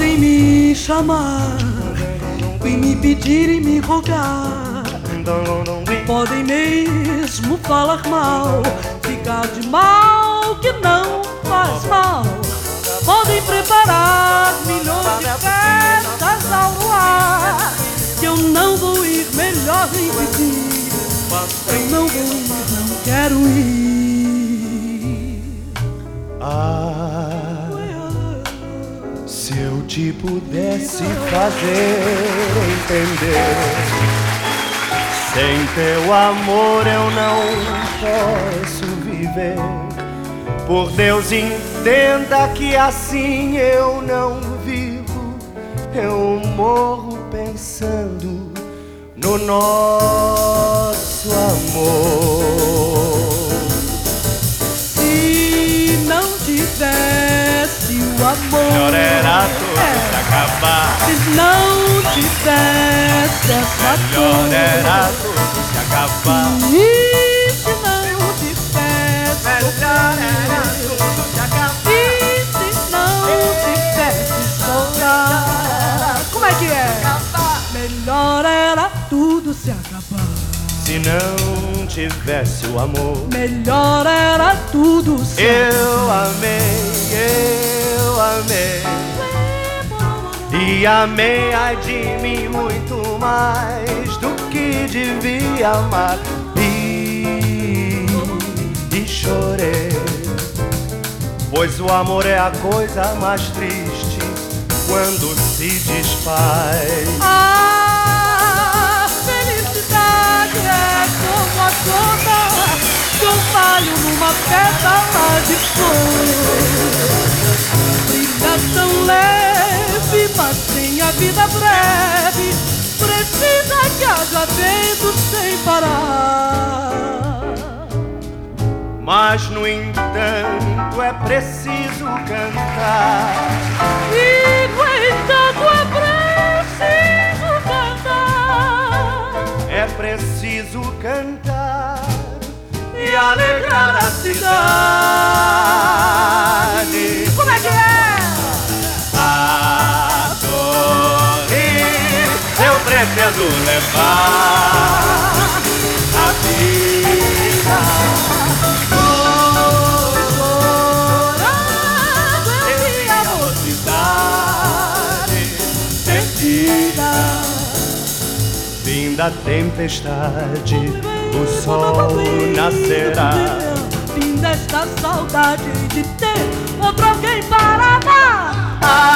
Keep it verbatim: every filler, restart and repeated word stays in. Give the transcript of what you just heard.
Podem me chamar e me pedir e me rogar, podem mesmo falar mal, ficar de mal que não faz mal. Podem preparar milhões de festas ao luar, que eu não vou ir, melhor nem pedir. Eu não vou ir, não quero ir. Ah, se eu te pudesse fazer entender, sem teu amor eu não posso viver. Por Deus, entenda que assim eu não vivo. Eu morro pensando no nosso amor. Se não tivesse o amor, melhor era tudo é. se acabar. Se não tivesse essa melhor dor, era tudo se acabar. E se não tivesse melhor era tudo se acabar. E se não tivesse chorar, como é que é? Melhor era tudo se acabar. Se não tivesse o amor, melhor era tudo se eu amei, eu amei. E amei, ai de mim, muito mais do que devia amar. E, e chorei, pois o amor é a coisa mais triste quando se desfaz. A felicidade é como a gota que eu falho numa pétala de flor. Brilha tão leve, mas tem a vida breve. Precisa que haja vento sem parar. Mas no entanto é preciso cantar. E no entanto é preciso cantar. É preciso cantar e alegrar a cidade. Como é que é? A sorrir eu pretendo levar a vida. Fim da tempestade, o sol nascerá. Fim desta saudade de ter outro alguém para amar.